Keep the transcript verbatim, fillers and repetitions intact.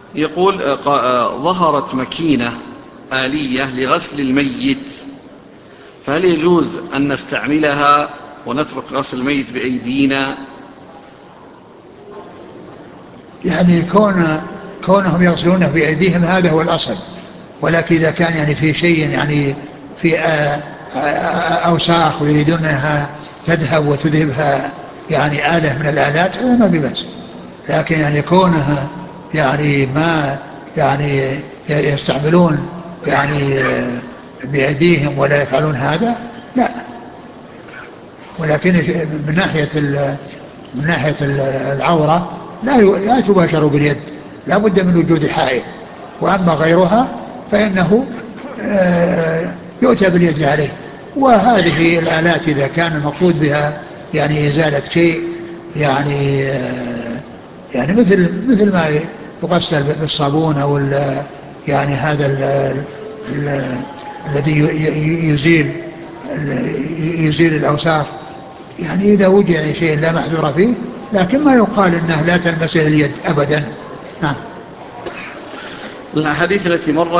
يقول آه، قا- آه، ظهرت ماكينة آلية لغسل الميت، فهل يجوز أن نستعملها ونترك غسل الميت بأيدينا؟ يعني كون كونهم يغسلونه بأيديهم هذا هو الأصل، ولكن إذا كان يعني في شيء يعني في آه، آه، أوساخ ويريدون أنها تذهب وتذهبها يعني آلة من الآلات، هذا ما ببأس. لكن يعني كونها يعني ما يعني يستعملون يعني آه، بأيديهم ولا يفعلون هذا، لا. ولكن من ناحية من ناحية العورة لا لا تباشر باليد، لا بد من وجود حائل. وأما غيرها فإنه آه، يؤتى باليد عليه. وهذه الآلات إذا كان المقصود بها يعني إزالة شيء يعني آه، يعني مثل مثل ما يغسل بالصابون أو يعني هذا ال ال الذي يزيل يزيل الأوساخ، يعني إذا وجد شيء لا محذور فيه، لكن ما يقال أنه لا تلمسه اليد أبدا. نعم. الحديث التي مرت